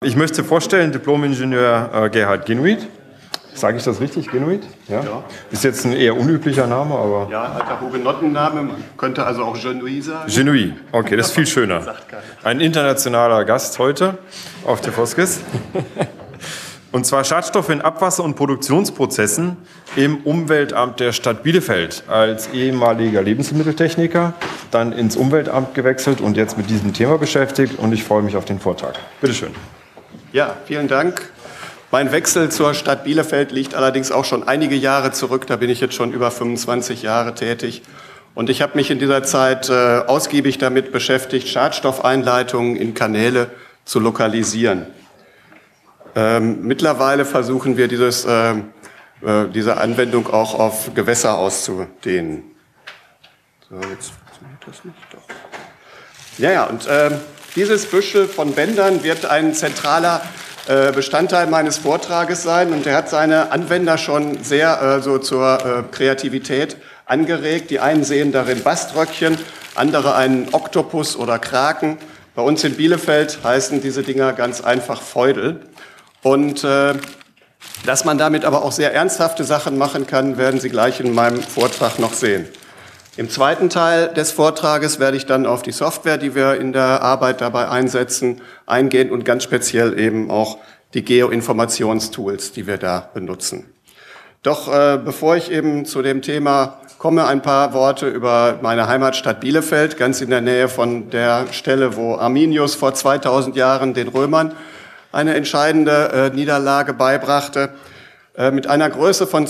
Ich möchte vorstellen, Diplom-Ingenieur Gerhard Genuit. Sage ich das richtig, Genuit? Ja? Ja. Ist jetzt ein eher unüblicher Name, aber... Ja, alter Hugenottenname, man könnte also auch Genuit sagen. Genuit, okay, das ist viel schöner. Ein internationaler Gast heute auf der Foskis. Und zwar Schadstoffe in Abwasser- und Produktionsprozessen im Umweltamt der Stadt Bielefeld. Als ehemaliger Lebensmitteltechniker, dann ins Umweltamt gewechselt und jetzt mit diesem Thema beschäftigt. Und ich freue mich auf den Vortrag. Bitte schön. Ja, vielen Dank. Mein Wechsel zur Stadt Bielefeld liegt allerdings auch schon einige Jahre zurück. Da bin ich jetzt schon über 25 Jahre tätig. Und ich habe mich in dieser Zeit ausgiebig damit beschäftigt, Schadstoffeinleitungen in Kanäle zu lokalisieren. Mittlerweile versuchen wir diese Anwendung auch auf Gewässer auszudehnen. So, jetzt funktioniert das nicht. Doch. Ja, und dieses Büschel von Bändern wird ein zentraler Bestandteil meines Vortrages sein. Und der hat seine Anwender schon sehr zur Kreativität angeregt. Die einen sehen darin Baströckchen, andere einen Oktopus oder Kraken. Bei uns in Bielefeld heißen diese Dinger ganz einfach Feudel. Und dass man damit aber auch sehr ernsthafte Sachen machen kann, werden Sie gleich in meinem Vortrag noch sehen. Im zweiten Teil des Vortrages werde ich dann auf die Software, die wir in der Arbeit dabei einsetzen, eingehen und ganz speziell eben auch die Geoinformationstools, die wir da benutzen. Doch bevor ich eben zu dem Thema komme, ein paar Worte über meine Heimatstadt Bielefeld, ganz in der Nähe von der Stelle, wo Arminius vor 2000 Jahren den Römern eine entscheidende Niederlage beibrachte. Mit einer Größe von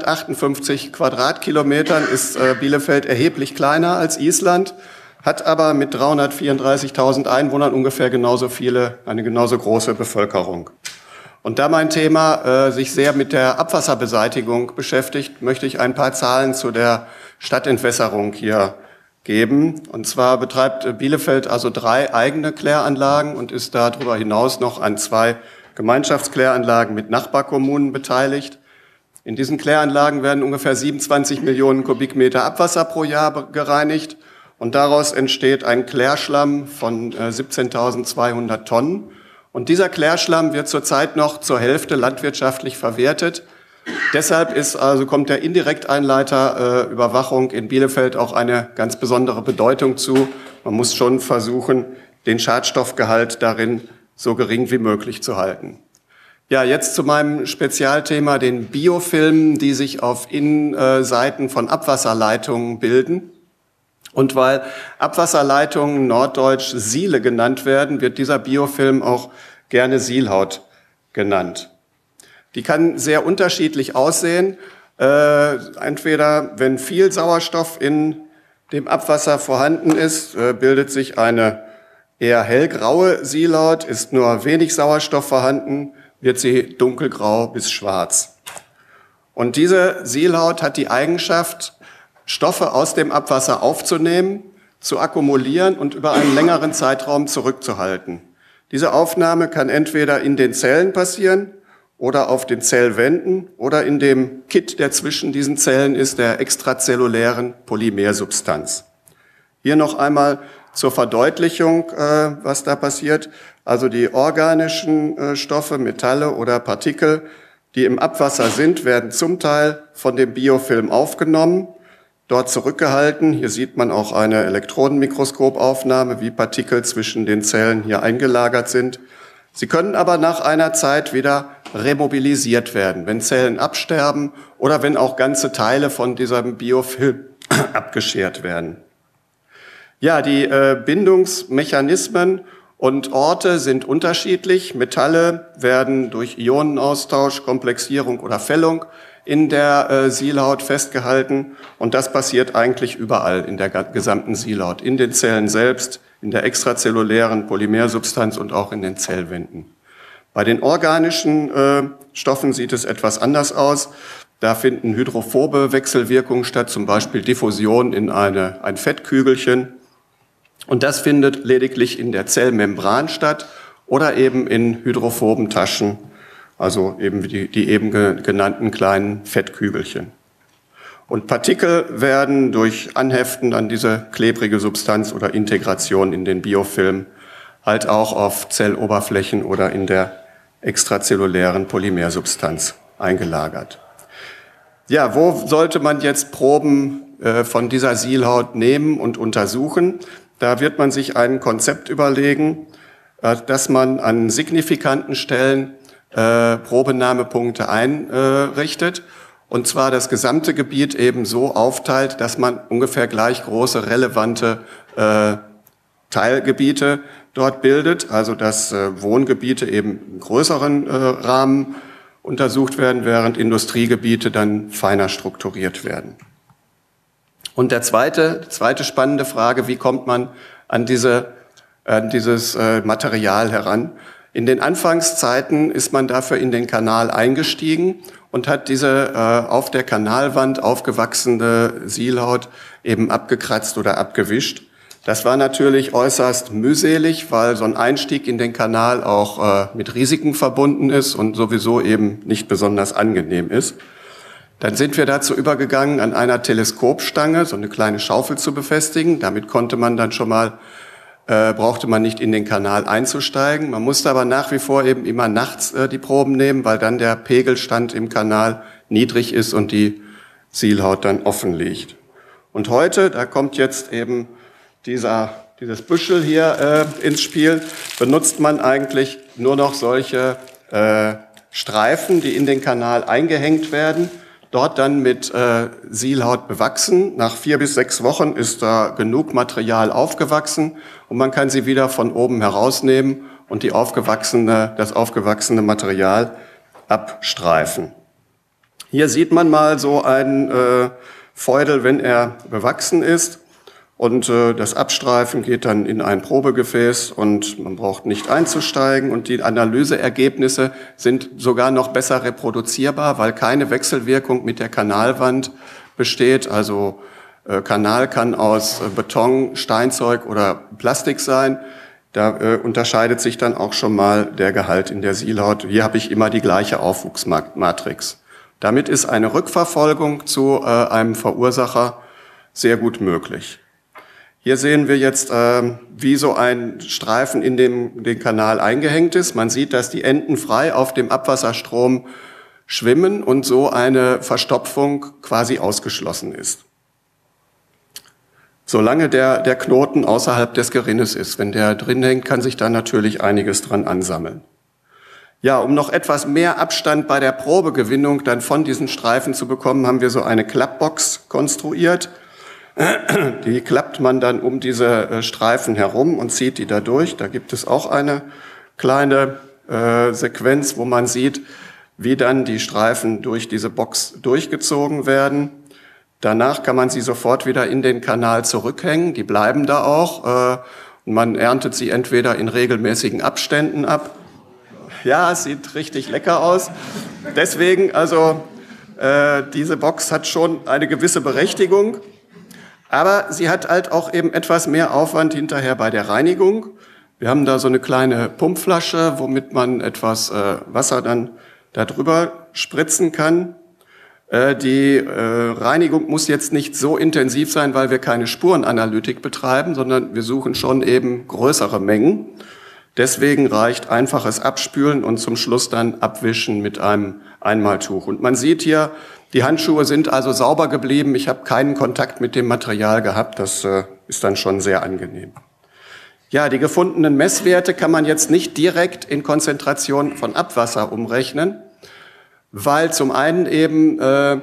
258 Quadratkilometern ist Bielefeld erheblich kleiner als Island, hat aber mit 334.000 Einwohnern ungefähr eine genauso große Bevölkerung. Und da mein Thema sich sehr mit der Abwasserbeseitigung beschäftigt, möchte ich ein paar Zahlen zu der Stadtentwässerung hier geben. Und zwar betreibt Bielefeld also 3 eigene Kläranlagen und ist darüber hinaus noch an 2 Gemeinschaftskläranlagen mit Nachbarkommunen beteiligt. In diesen Kläranlagen werden ungefähr 27 Millionen Kubikmeter Abwasser pro Jahr gereinigt und daraus entsteht ein Klärschlamm von 17.200 Tonnen. Und dieser Klärschlamm wird zurzeit noch zur Hälfte landwirtschaftlich verwertet. Deshalb kommt der Indirekteinleiter Überwachung in Bielefeld auch eine ganz besondere Bedeutung zu. Man muss schon versuchen, den Schadstoffgehalt darin so gering wie möglich zu halten. Ja, jetzt zu meinem Spezialthema, den Biofilmen, die sich auf Innenseiten von Abwasserleitungen bilden. Und weil Abwasserleitungen norddeutsch Siele genannt werden, wird dieser Biofilm auch gerne Sielhaut genannt. Die kann sehr unterschiedlich aussehen. Entweder, wenn viel Sauerstoff in dem Abwasser vorhanden ist, bildet sich eine eher hellgraue Sielhaut. Ist nur wenig Sauerstoff vorhanden, wird sie dunkelgrau bis schwarz. Und diese Sielhaut hat die Eigenschaft, Stoffe aus dem Abwasser aufzunehmen, zu akkumulieren und über einen längeren Zeitraum zurückzuhalten. Diese Aufnahme kann entweder in den Zellen passieren oder auf den Zellwänden oder in dem Kit, der zwischen diesen Zellen ist, der extrazellulären Polymersubstanz. Hier noch einmal zur Verdeutlichung, was da passiert. Also die organischen Stoffe, Metalle oder Partikel, die im Abwasser sind, werden zum Teil von dem Biofilm aufgenommen, dort zurückgehalten. Hier sieht man auch eine Elektronenmikroskopaufnahme, wie Partikel zwischen den Zellen hier eingelagert sind. Sie können aber nach einer Zeit wieder remobilisiert werden, wenn Zellen absterben oder wenn auch ganze Teile von diesem Biofilm abgeschert werden. Ja, die Bindungsmechanismen und Orte sind unterschiedlich. Metalle werden durch Ionenaustausch, Komplexierung oder Fällung in der Sielhaut festgehalten. Und das passiert eigentlich überall in der gesamten Sielhaut, in den Zellen selbst, in der extrazellulären Polymersubstanz und auch in den Zellwänden. Bei den organischen Stoffen sieht es etwas anders aus. Da finden hydrophobe Wechselwirkungen statt, zum Beispiel Diffusion in ein Fettkügelchen. Und das findet lediglich in der Zellmembran statt oder eben in hydrophoben Taschen, also eben die eben genannten kleinen Fettkügelchen. Und Partikel werden durch Anheften an diese klebrige Substanz oder Integration in den Biofilm halt auch auf Zelloberflächen oder in der extrazellulären Polymersubstanz eingelagert. Ja, wo sollte man jetzt Proben von dieser Sielhaut nehmen und untersuchen? Da wird man sich ein Konzept überlegen, dass man an signifikanten Stellen Probenahmepunkte einrichtet, und zwar das gesamte Gebiet eben so aufteilt, dass man ungefähr gleich große relevante Teilgebiete dort bildet, also dass Wohngebiete eben im größeren Rahmen untersucht werden, während Industriegebiete dann feiner strukturiert werden. Und die zweite spannende Frage, wie kommt man an dieses Material heran? In den Anfangszeiten ist man dafür in den Kanal eingestiegen und hat diese auf der Kanalwand aufgewachsene Sielhaut eben abgekratzt oder abgewischt. Das war natürlich äußerst mühselig, weil so ein Einstieg in den Kanal auch mit Risiken verbunden ist und sowieso eben nicht besonders angenehm ist. Dann sind wir dazu übergegangen, an einer Teleskopstange so eine kleine Schaufel zu befestigen. Damit konnte man dann schon mal, brauchte man nicht in den Kanal einzusteigen. Man musste aber nach wie vor eben immer nachts die Proben nehmen, weil dann der Pegelstand im Kanal niedrig ist und die Sielhaut dann offen liegt. Und heute, da kommt jetzt eben dieses Büschel hier ins Spiel, benutzt man eigentlich nur noch solche Streifen, die in den Kanal eingehängt werden, dort dann mit Sielhaut bewachsen. Nach 4 bis 6 Wochen ist da genug Material aufgewachsen und man kann sie wieder von oben herausnehmen und das aufgewachsene Material abstreifen. Hier sieht man mal so einen Feudel, wenn er bewachsen ist. Und das Abstreifen geht dann in ein Probegefäß und man braucht nicht einzusteigen. Und die Analyseergebnisse sind sogar noch besser reproduzierbar, weil keine Wechselwirkung mit der Kanalwand besteht. Also Kanal kann aus Beton, Steinzeug oder Plastik sein. Da unterscheidet sich dann auch schon mal der Gehalt in der Sielhaut. Hier habe ich immer die gleiche Aufwuchsmatrix. Damit ist eine Rückverfolgung zu einem Verursacher sehr gut möglich. Hier sehen wir jetzt, wie so ein Streifen in den Kanal eingehängt ist. Man sieht, dass die Enden frei auf dem Abwasserstrom schwimmen und so eine Verstopfung quasi ausgeschlossen ist. Solange der Knoten außerhalb des Gerinnes ist. Wenn der drin hängt, kann sich da natürlich einiges dran ansammeln. Ja, um noch etwas mehr Abstand bei der Probegewinnung dann von diesen Streifen zu bekommen, haben wir so eine Klappbox konstruiert. Die klappt man dann um diese Streifen herum und zieht die da durch. Da gibt es auch eine kleine Sequenz, wo man sieht, wie dann die Streifen durch diese Box durchgezogen werden. Danach kann man sie sofort wieder in den Kanal zurückhängen. Die bleiben da auch. Und man erntet sie entweder in regelmäßigen Abständen ab. Ja, es sieht richtig lecker aus. Deswegen, also diese Box hat schon eine gewisse Berechtigung. Aber sie hat halt auch eben etwas mehr Aufwand hinterher bei der Reinigung. Wir haben da so eine kleine Pumpflasche, womit man etwas Wasser dann da drüber spritzen kann. Die Reinigung muss jetzt nicht so intensiv sein, weil wir keine Spurenanalytik betreiben, sondern wir suchen schon eben größere Mengen. Deswegen reicht einfaches Abspülen und zum Schluss dann Abwischen mit einem Einmaltuch. Und man sieht hier, die Handschuhe sind also sauber geblieben. Ich habe keinen Kontakt mit dem Material gehabt. Das ist dann schon sehr angenehm. Ja, die gefundenen Messwerte kann man jetzt nicht direkt in Konzentration von Abwasser umrechnen, weil zum einen eben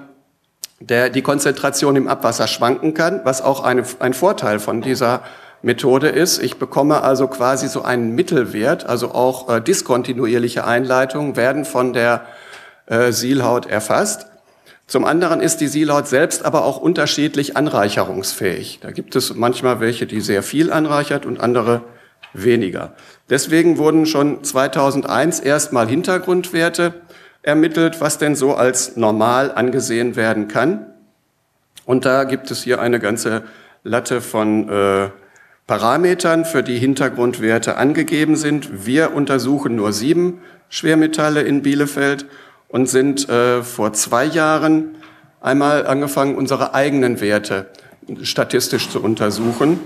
die Konzentration im Abwasser schwanken kann, was auch ein Vorteil von dieser Methode ist. Ich bekomme also quasi so einen Mittelwert, also auch diskontinuierliche Einleitungen werden von der Sielhaut erfasst. Zum anderen ist die Sielhaut selbst aber auch unterschiedlich anreicherungsfähig. Da gibt es manchmal welche, die sehr viel anreichert und andere weniger. Deswegen wurden schon 2001 erstmal Hintergrundwerte ermittelt, was denn so als normal angesehen werden kann. Und da gibt es hier eine ganze Latte von Parametern, für die Hintergrundwerte angegeben sind. Wir untersuchen nur 7 Schwermetalle in Bielefeld und sind vor 2 Jahren einmal angefangen, unsere eigenen Werte statistisch zu untersuchen.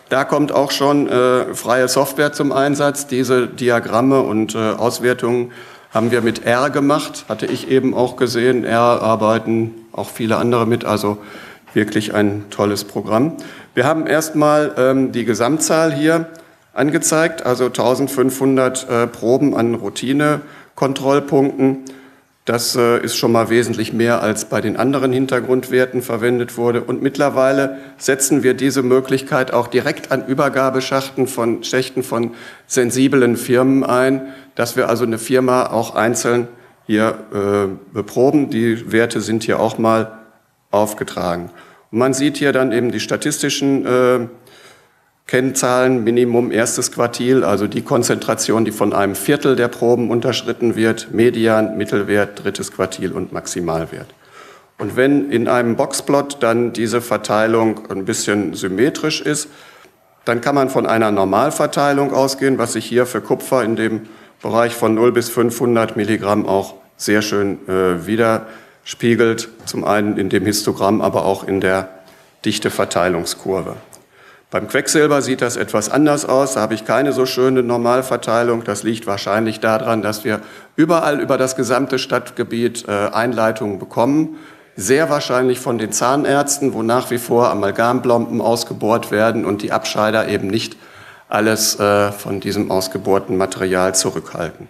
Da kommt auch schon freie Software zum Einsatz. Diese Diagramme und Auswertungen haben wir mit R gemacht, hatte ich eben auch gesehen. R arbeiten auch viele andere mit, also wirklich ein tolles Programm. Wir haben erstmal die Gesamtzahl hier angezeigt, also 1500 Proben an Routinekontrollpunkten. Das ist schon mal wesentlich mehr, als bei den anderen Hintergrundwerten verwendet wurde. Und mittlerweile setzen wir diese Möglichkeit auch direkt an Übergabeschächten von sensiblen Firmen ein, dass wir also eine Firma auch einzeln hier beproben. Die Werte sind hier auch mal aufgetragen. Und man sieht hier dann eben die statistischen Kennzahlen, Minimum erstes Quartil, also die Konzentration, die von einem Viertel der Proben unterschritten wird, Median, Mittelwert, drittes Quartil und Maximalwert. Und wenn in einem Boxplot dann diese Verteilung ein bisschen symmetrisch ist, dann kann man von einer Normalverteilung ausgehen, was sich hier für Kupfer in dem Bereich von 0 bis 500 Milligramm auch sehr schön widerspiegelt, zum einen in dem Histogramm, aber auch in der Dichteverteilungskurve. Beim Quecksilber sieht das etwas anders aus, da habe ich keine so schöne Normalverteilung. Das liegt wahrscheinlich daran, dass wir überall über das gesamte Stadtgebiet Einleitungen bekommen. Sehr wahrscheinlich von den Zahnärzten, wo nach wie vor Amalgamplomben ausgebohrt werden und die Abscheider eben nicht alles von diesem ausgebohrten Material zurückhalten.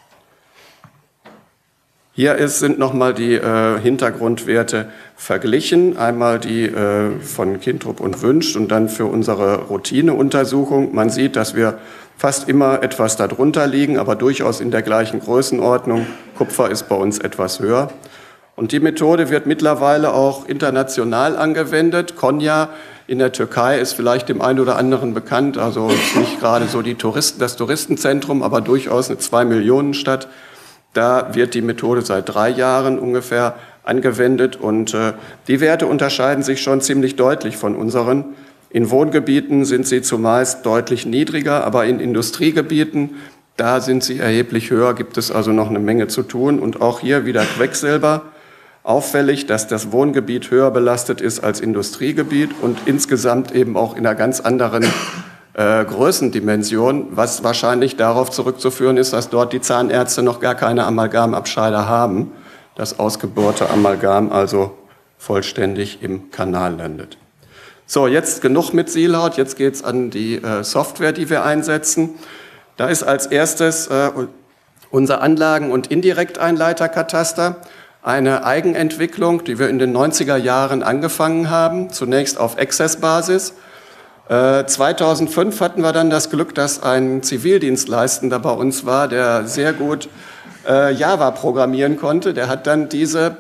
Hier sind nochmal die Hintergrundwerte verglichen. Einmal die von Kintrup und Wünsch und dann für unsere Routineuntersuchung. Man sieht, dass wir fast immer etwas darunter liegen, aber durchaus in der gleichen Größenordnung. Kupfer ist bei uns etwas höher. Und die Methode wird mittlerweile auch international angewendet. Konya in der Türkei ist vielleicht dem einen oder anderen bekannt. Also nicht gerade so das Touristenzentrum, aber durchaus eine 2-Millionen-Stadt. Da wird die Methode seit 3 Jahren ungefähr angewendet und die Werte unterscheiden sich schon ziemlich deutlich von unseren. In Wohngebieten sind sie zumeist deutlich niedriger, aber in Industriegebieten, da sind sie erheblich höher, gibt es also noch eine Menge zu tun. Und auch hier wieder Quecksilber. Auffällig, dass das Wohngebiet höher belastet ist als Industriegebiet und insgesamt eben auch in einer ganz anderen Größendimension, was wahrscheinlich darauf zurückzuführen ist, dass dort die Zahnärzte noch gar keine Amalgamabscheider haben, das ausgebohrte Amalgam also vollständig im Kanal landet. So, jetzt genug mit Silaut, jetzt geht es an die Software, die wir einsetzen. Da ist als erstes unser Anlagen- und Indirekteinleiterkataster, eine Eigenentwicklung, die wir in den 90er Jahren angefangen haben, zunächst auf Access-Basis. 2005 hatten wir dann das Glück, dass ein Zivildienstleistender bei uns war, der sehr gut Java programmieren konnte. Der hat dann diese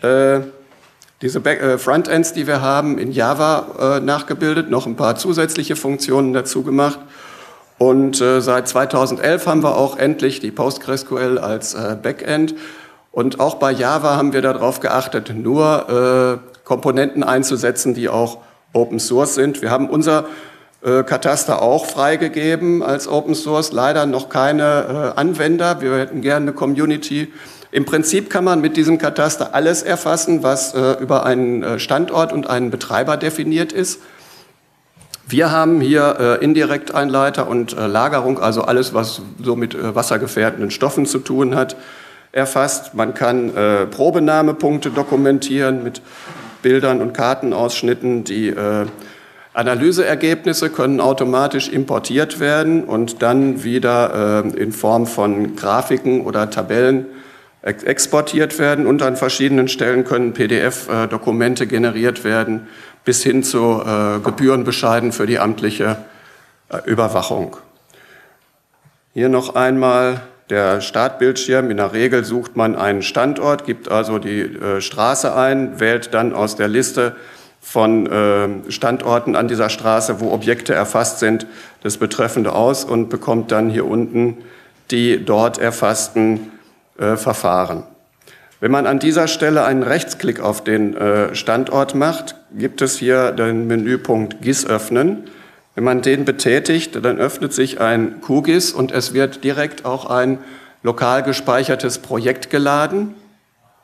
Frontends, die wir haben, in Java nachgebildet, noch ein paar zusätzliche Funktionen dazu gemacht. Und seit 2011 haben wir auch endlich die PostgreSQL als Backend. Und auch bei Java haben wir darauf geachtet, nur Komponenten einzusetzen, die auch Open Source sind. Wir haben unser Kataster auch freigegeben als Open Source, leider noch keine Anwender. Wir hätten gerne eine Community. Im Prinzip kann man mit diesem Kataster alles erfassen, was über einen Standort und einen Betreiber definiert ist. Wir haben hier Indirekteinleiter und Lagerung, also alles, was so mit wassergefährdenden Stoffen zu tun hat, erfasst. Man kann Probenahmepunkte dokumentieren mit Bildern und Kartenausschnitten. Die Analyseergebnisse können automatisch importiert werden und dann wieder in Form von Grafiken oder Tabellen exportiert werden. Und an verschiedenen Stellen können PDF-Dokumente generiert werden, bis hin zu Gebührenbescheiden für die amtliche Überwachung. Hier noch einmal der Startbildschirm. In der Regel sucht man einen Standort, gibt also die Straße ein, wählt dann aus der Liste von Standorten an dieser Straße, wo Objekte erfasst sind, das Betreffende aus und bekommt dann hier unten die dort erfassten Verfahren. Wenn man an dieser Stelle einen Rechtsklick auf den Standort macht, gibt es hier den Menüpunkt GIS öffnen. Wenn man den betätigt, dann öffnet sich ein QGIS und es wird direkt auch ein lokal gespeichertes Projekt geladen.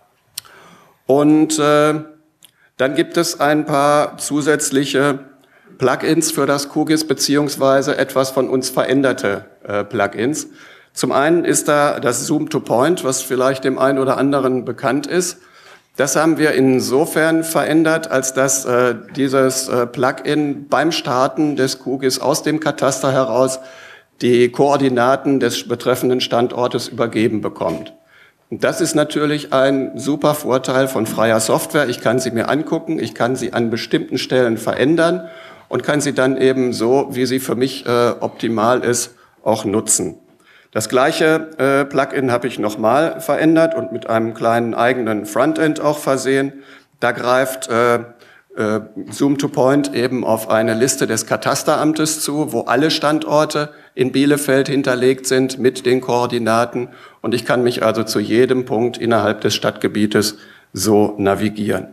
Und dann gibt es ein paar zusätzliche Plugins für das QGIS beziehungsweise etwas von uns veränderte Plugins. Zum einen ist da das Zoom to Point, was vielleicht dem einen oder anderen bekannt ist. Das haben wir insofern verändert, als dass dieses Plugin beim Starten des QGIS aus dem Kataster heraus die Koordinaten des betreffenden Standortes übergeben bekommt. Und das ist natürlich ein super Vorteil von freier Software. Ich kann sie mir angucken, ich kann sie an bestimmten Stellen verändern und kann sie dann eben so, wie sie für mich optimal ist, auch nutzen. Das gleiche Plugin habe ich nochmal verändert und mit einem kleinen eigenen Frontend auch versehen. Da greift Zoom to Point eben auf eine Liste des Katasteramtes zu, wo alle Standorte in Bielefeld hinterlegt sind mit den Koordinaten. Und ich kann mich also zu jedem Punkt innerhalb des Stadtgebietes so navigieren.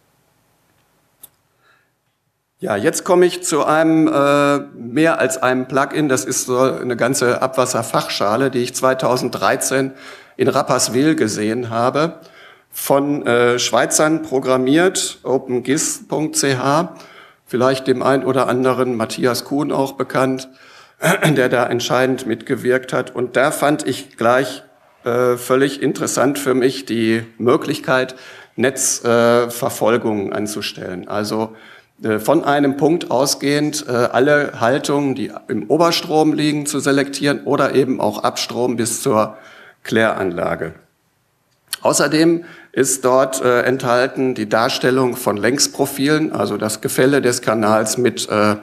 Ja, jetzt komme ich zu einem mehr als einem Plugin. Das ist so eine ganze Abwasserfachschale, die ich 2013 in Rapperswil gesehen habe. Von Schweizern programmiert, opengis.ch, vielleicht dem einen oder anderen Matthias Kuhn auch bekannt, der da entscheidend mitgewirkt hat. Und da fand ich gleich völlig interessant für mich die Möglichkeit, Netzverfolgungen anzustellen. Also von einem Punkt ausgehend alle Haltungen, die im Oberstrom liegen, zu selektieren oder eben auch Abstrom bis zur Kläranlage. Außerdem ist dort enthalten die Darstellung von Längsprofilen, also das Gefälle des Kanals mit der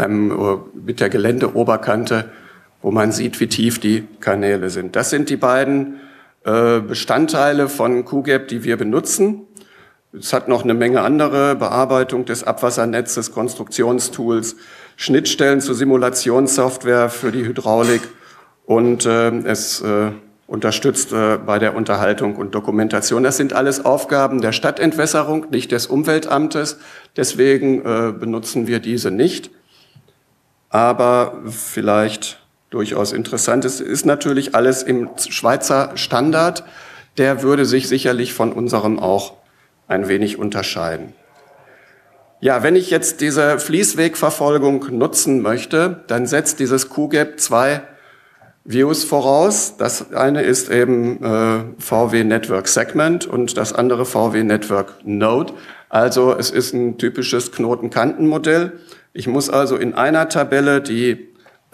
Geländeoberkante, wo man sieht, wie tief die Kanäle sind. Das sind die beiden Bestandteile von QGAP, die wir benutzen. Es hat noch eine Menge andere Bearbeitung des Abwassernetzes, Konstruktionstools, Schnittstellen zur Simulationssoftware für die Hydraulik und es unterstützt bei der Unterhaltung und Dokumentation. Das sind alles Aufgaben der Stadtentwässerung, nicht des Umweltamtes. Deswegen benutzen wir diese nicht. Aber vielleicht durchaus interessant. Es ist natürlich alles im Schweizer Standard. Der würde sich sicherlich von unserem auch ein wenig unterscheiden. Ja, wenn ich jetzt diese Fließwegverfolgung nutzen möchte, dann setzt dieses QGAP zwei Views voraus. Das eine ist eben VW Network Segment und das andere VW Network Node. Also es ist ein typisches Knotenkantenmodell. Ich muss also in einer Tabelle die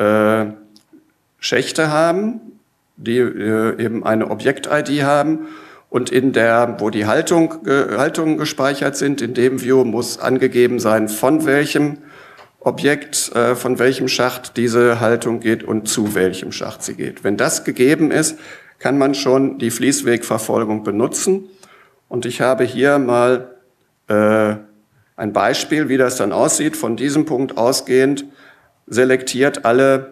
Schächte haben, die eben eine Objekt-ID haben. Und in der, wo die Haltungen gespeichert sind, in dem View muss angegeben sein, von welchem Objekt, von welchem Schacht diese Haltung geht und zu welchem Schacht sie geht. Wenn das gegeben ist, kann man schon die Fließwegverfolgung benutzen. Und ich habe hier mal ein Beispiel, wie das dann aussieht. Von diesem Punkt ausgehend selektiert alle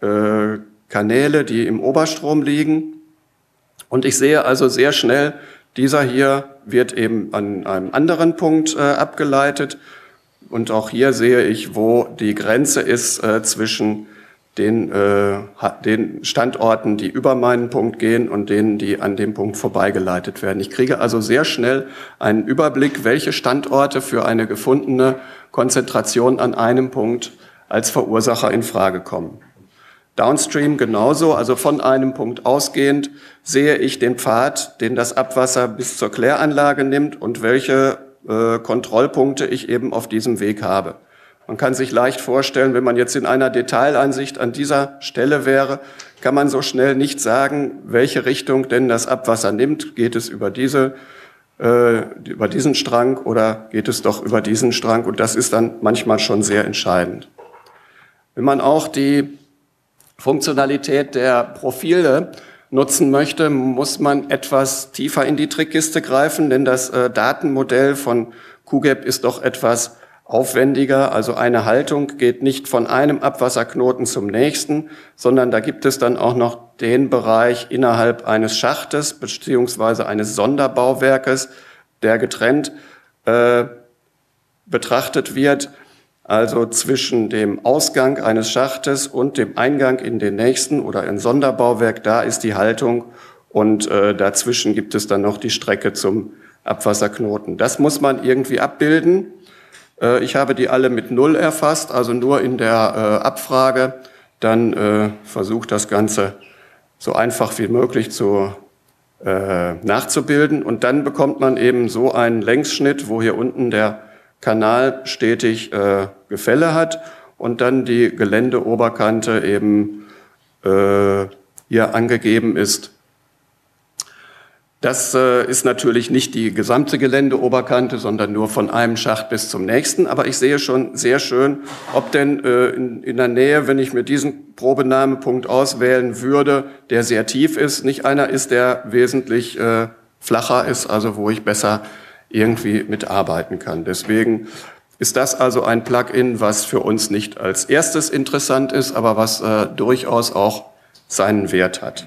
Kanäle, die im Oberstrom liegen. Und ich sehe also sehr schnell, dieser hier wird eben an einem anderen Punkt abgeleitet. Und auch hier sehe ich, wo die Grenze ist zwischen den Standorten, die über meinen Punkt gehen und denen, die an dem Punkt vorbeigeleitet werden. Ich kriege also sehr schnell einen Überblick, welche Standorte für eine gefundene Konzentration an einem Punkt als Verursacher in Frage kommen. Downstream genauso, also von einem Punkt ausgehend sehe ich den Pfad, den das Abwasser bis zur Kläranlage nimmt und welche Kontrollpunkte ich eben auf diesem Weg habe. Man kann sich leicht vorstellen, wenn man jetzt in einer Detailansicht an dieser Stelle wäre, kann man so schnell nicht sagen, welche Richtung denn das Abwasser nimmt. Geht es über diesen Strang oder geht es doch über diesen Strang? Und das ist dann manchmal schon sehr entscheidend. Wenn man auch die Funktionalität der Profile nutzen möchte, muss man etwas tiefer in die Trickkiste greifen, denn das Datenmodell von QGAP ist doch etwas aufwendiger. Also eine Haltung geht nicht von einem Abwasserknoten zum nächsten, sondern da gibt es dann auch noch den Bereich innerhalb eines Schachtes beziehungsweise eines Sonderbauwerkes, der getrennt betrachtet wird. Also zwischen dem Ausgang eines Schachtes und dem Eingang in den nächsten oder ein Sonderbauwerk, da ist die Haltung und dazwischen gibt es dann noch die Strecke zum Abwasserknoten. Das muss man irgendwie abbilden. Ich habe die alle mit 0 erfasst, also nur in der Abfrage. Dann versucht das Ganze so einfach wie möglich nachzubilden. Und dann bekommt man eben so einen Längsschnitt, wo hier unten der Kanal stetig Gefälle hat und dann die Geländeoberkante eben hier angegeben ist. Das ist natürlich nicht die gesamte Geländeoberkante, sondern nur von einem Schacht bis zum nächsten. Aber ich sehe schon sehr schön, ob denn in der Nähe, wenn ich mir diesen Probenahmepunkt auswählen würde, der sehr tief ist, nicht einer ist, der wesentlich flacher ist, also wo ich besser irgendwie mitarbeiten kann. Deswegen ist das also ein Plugin, was für uns nicht als erstes interessant ist, aber was durchaus auch seinen Wert hat.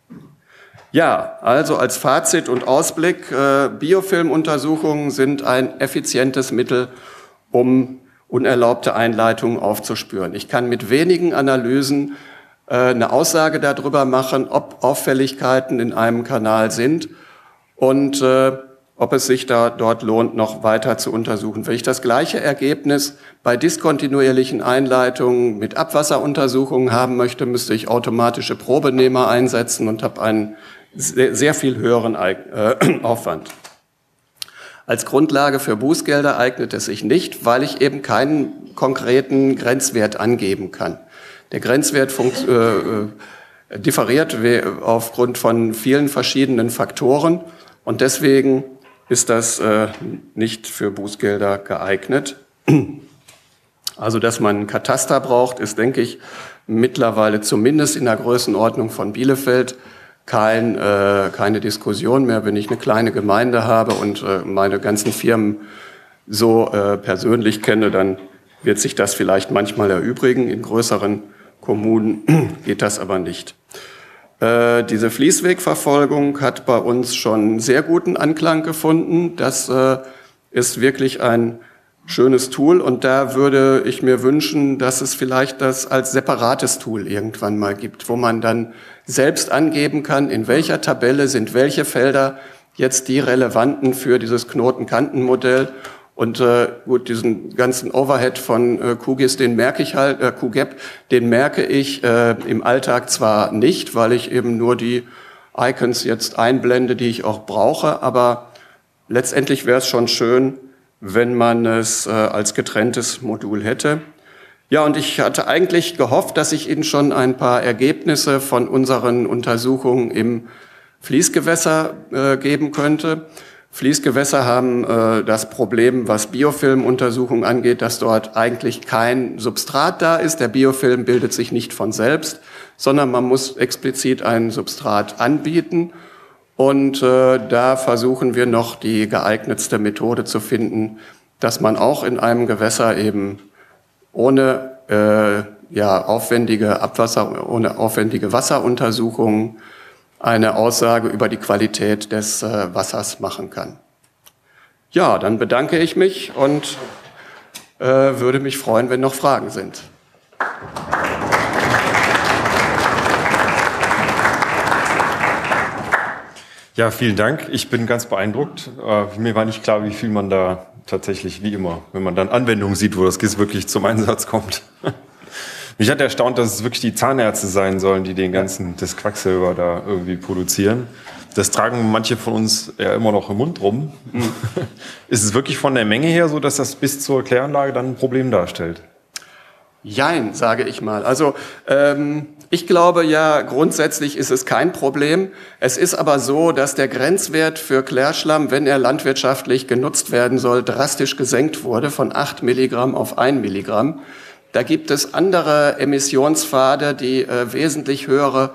Ja, also als Fazit und Ausblick, Biofilmuntersuchungen sind ein effizientes Mittel, um unerlaubte Einleitungen aufzuspüren. Ich kann mit wenigen Analysen eine Aussage darüber machen, ob Auffälligkeiten in einem Kanal sind und ob es sich dort lohnt, noch weiter zu untersuchen. Wenn ich das gleiche Ergebnis bei diskontinuierlichen Einleitungen mit Abwasseruntersuchungen haben möchte, müsste ich automatische Probenehmer einsetzen und habe einen sehr viel höheren Aufwand. Als Grundlage für Bußgelder eignet es sich nicht, weil ich eben keinen konkreten Grenzwert angeben kann. Der Grenzwert differiert aufgrund von vielen verschiedenen Faktoren und deswegen ist das nicht für Bußgelder geeignet. Also, dass man einen Kataster braucht, ist, denke ich, mittlerweile zumindest in der Größenordnung von Bielefeld keine Diskussion mehr. Wenn ich eine kleine Gemeinde habe und meine ganzen Firmen so persönlich kenne, dann wird sich das vielleicht manchmal erübrigen. In größeren Kommunen geht das aber nicht. Diese Fließwegverfolgung hat bei uns schon sehr guten Anklang gefunden. Das ist wirklich ein schönes Tool und da würde ich mir wünschen, dass es vielleicht das als separates Tool irgendwann mal gibt, wo man dann selbst angeben kann, in welcher Tabelle sind welche Felder jetzt die relevanten für dieses Knotenkantenmodell. Und gut, diesen ganzen Overhead von QGIS, den merke ich halt, QGAP, den merke ich im Alltag zwar nicht, weil ich eben nur die Icons jetzt einblende, die ich auch brauche, aber letztendlich wäre es schon schön, wenn man es als getrenntes Modul hätte. Ja, und ich hatte eigentlich gehofft, dass ich Ihnen schon ein paar Ergebnisse von unseren Untersuchungen im Fließgewässer geben könnte. Fließgewässer haben das Problem, was Biofilmuntersuchungen angeht, dass dort eigentlich kein Substrat da ist. Der Biofilm bildet sich nicht von selbst, sondern man muss explizit ein Substrat anbieten. Und da versuchen wir noch die geeignetste Methode zu finden, dass man auch in einem Gewässer eben ohne aufwendige Wasseruntersuchungen eine Aussage über die Qualität des Wassers machen kann. Ja, dann bedanke ich mich und würde mich freuen, wenn noch Fragen sind. Ja, vielen Dank. Ich bin ganz beeindruckt. Mir war nicht klar, wie viel man da tatsächlich, wie immer, wenn man dann Anwendungen sieht, wo das GIS wirklich zum Einsatz kommt. Mich hat erstaunt, dass es wirklich die Zahnärzte sein sollen, die das Quacksilber da irgendwie produzieren. Das tragen manche von uns ja immer noch im Mund rum. Ist es wirklich von der Menge her so, dass das bis zur Kläranlage dann ein Problem darstellt? Jein, sage ich mal. Also ich glaube ja, grundsätzlich ist es kein Problem. Es ist aber so, dass der Grenzwert für Klärschlamm, wenn er landwirtschaftlich genutzt werden soll, drastisch gesenkt wurde von 8 Milligramm auf 1 Milligramm. Da gibt es andere Emissionspfade, die wesentlich höhere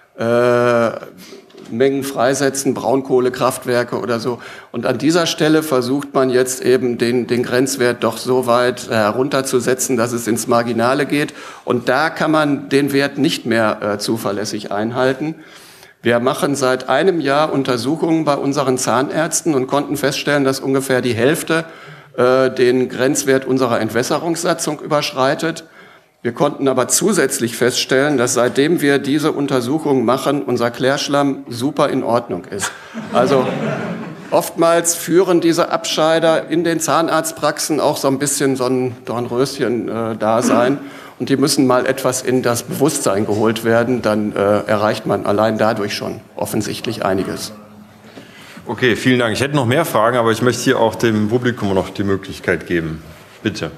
Mengen freisetzen, Braunkohlekraftwerke oder so. Und an dieser Stelle versucht man jetzt eben den Grenzwert doch so weit herunterzusetzen, dass es ins Marginale geht. Und da kann man den Wert nicht mehr zuverlässig einhalten. Wir machen seit einem Jahr Untersuchungen bei unseren Zahnärzten und konnten feststellen, dass ungefähr die Hälfte den Grenzwert unserer Entwässerungssatzung überschreitet. Wir konnten aber zusätzlich feststellen, dass seitdem wir diese Untersuchungen machen, unser Klärschlamm super in Ordnung ist. Also Oftmals führen diese Abscheider in den Zahnarztpraxen auch so ein bisschen so ein Dornröschen-Dasein. Und die müssen mal etwas in das Bewusstsein geholt werden. Dann erreicht man allein dadurch schon offensichtlich einiges. Okay, vielen Dank. Ich hätte noch mehr Fragen, aber ich möchte hier auch dem Publikum noch die Möglichkeit geben. Bitte.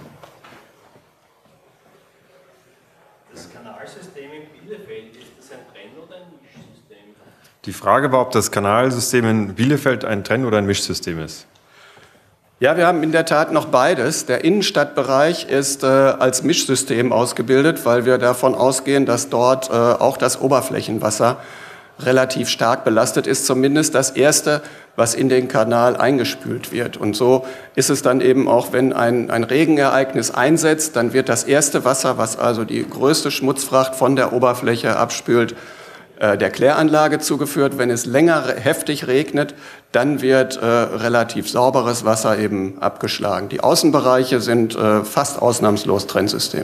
Das Kanalsystem in Bielefeld, ist das ein Trenn- oder ein Mischsystem? Die Frage war, ob das Kanalsystem in Bielefeld ein Trenn- oder ein Mischsystem ist. Ja, wir haben in der Tat noch beides. Der Innenstadtbereich ist als Mischsystem ausgebildet, weil wir davon ausgehen, dass dort auch das Oberflächenwasser relativ stark belastet ist, zumindest das erste, was in den Kanal eingespült wird. Und so ist es dann eben auch, wenn ein Regenereignis einsetzt, dann wird das erste Wasser, was also die größte Schmutzfracht von der Oberfläche abspült, der Kläranlage zugeführt. Wenn es länger heftig regnet, dann wird relativ sauberes Wasser eben abgeschlagen. Die Außenbereiche sind fast ausnahmslos Trennsystem.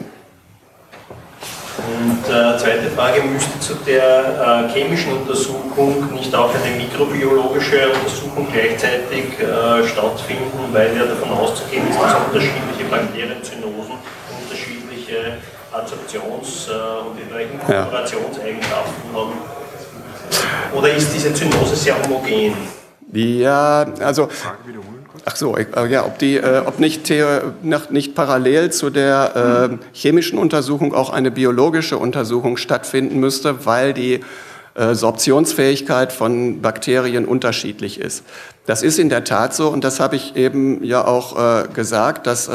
Und zweite Frage, müsste zu der chemischen Untersuchung nicht auch eine mikrobiologische Untersuchung gleichzeitig stattfinden, weil ja davon auszugehen ist, dass unterschiedliche Bakterienzynosen unterschiedliche Adsorptions- und Inkorporationseigenschaften haben? Oder ist diese Zynose sehr homogen? Ja, also ach so, ja, ob nicht parallel zu der chemischen Untersuchung auch eine biologische Untersuchung stattfinden müsste, weil die Sorptionsfähigkeit von Bakterien unterschiedlich ist. Das ist in der Tat so und das habe ich eben ja auch gesagt, dass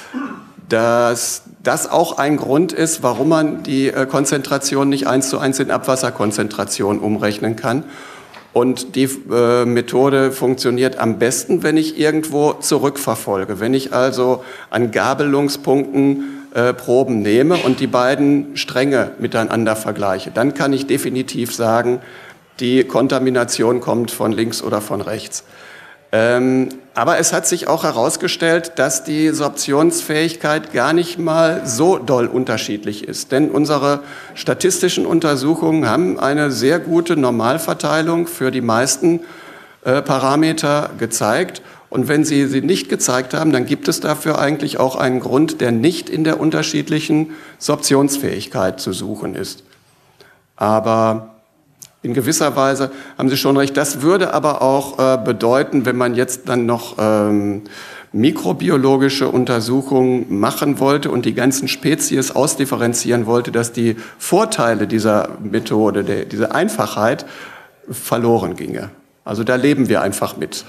das auch ein Grund ist, warum man die Konzentration nicht 1:1 in Abwasserkonzentration umrechnen kann. Und die Methode funktioniert am besten, wenn ich irgendwo zurückverfolge. Wenn ich also an Gabelungspunkten Proben nehme und die beiden Stränge miteinander vergleiche, dann kann ich definitiv sagen, die Kontamination kommt von links oder von rechts. Aber es hat sich auch herausgestellt, dass die Sorptionsfähigkeit gar nicht mal so doll unterschiedlich ist. Denn unsere statistischen Untersuchungen haben eine sehr gute Normalverteilung für die meisten Parameter gezeigt. Und wenn sie nicht gezeigt haben, dann gibt es dafür eigentlich auch einen Grund, der nicht in der unterschiedlichen Sorptionsfähigkeit zu suchen ist. Aber in gewisser Weise haben Sie schon recht. Das würde aber auch bedeuten, wenn man jetzt dann noch mikrobiologische Untersuchungen machen wollte und die ganzen Spezies ausdifferenzieren wollte, dass die Vorteile dieser Methode, diese Einfachheit, verloren ginge. Also da leben wir einfach mit.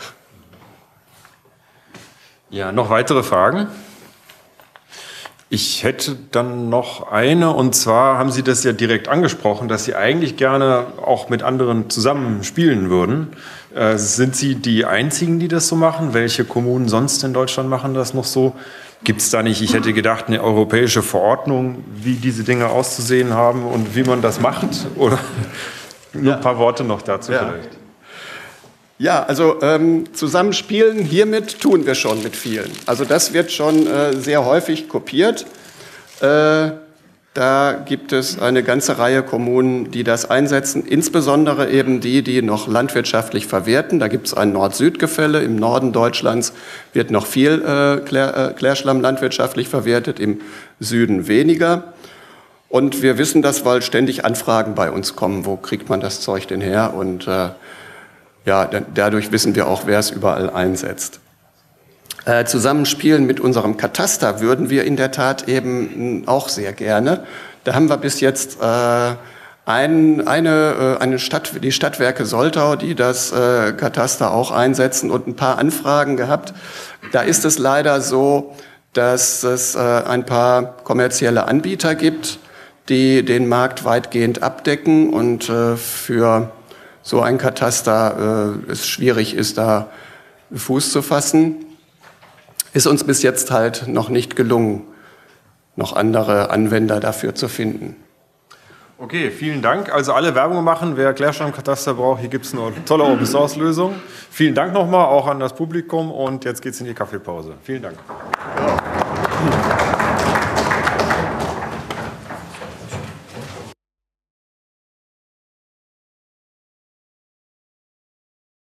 Ja, noch weitere Fragen? Ich hätte dann noch eine, und zwar haben Sie das ja direkt angesprochen, dass Sie eigentlich gerne auch mit anderen zusammen spielen würden. Sind Sie die Einzigen, die das so machen? Welche Kommunen sonst in Deutschland machen das noch so? Gibt es da nicht, ich hätte gedacht, eine europäische Verordnung, wie diese Dinge auszusehen haben und wie man das macht? Oder nur ein paar Worte noch dazu vielleicht. Ja, also zusammenspielen hiermit tun wir schon mit vielen. Also das wird schon sehr häufig kopiert. Da gibt es eine ganze Reihe Kommunen, die das einsetzen, insbesondere eben die noch landwirtschaftlich verwerten. Da gibt es ein Nord-Süd-Gefälle. Im Norden Deutschlands wird noch viel Klärschlamm landwirtschaftlich verwertet, im Süden weniger. Und wir wissen das, weil ständig Anfragen bei uns kommen, wo kriegt man das Zeug denn her? Und ja, dadurch wissen wir auch, wer es überall einsetzt. Zusammenspielen mit unserem Kataster würden wir in der Tat eben auch sehr gerne. Da haben wir bis jetzt die Stadtwerke Soltau, die das Kataster auch einsetzen und ein paar Anfragen gehabt. Da ist es leider so, dass es ein paar kommerzielle Anbieter gibt, die den Markt weitgehend abdecken und für so ein Kataster es schwierig ist, da Fuß zu fassen. Ist uns bis jetzt halt noch nicht gelungen, noch andere Anwender dafür zu finden. Okay, vielen Dank. Also alle Werbung machen, wer Klärschlammkataster braucht, hier gibt es eine tolle Open-Source-Lösung. Vielen Dank nochmal, auch an das Publikum, und jetzt geht's in die Kaffeepause. Vielen Dank. Ja.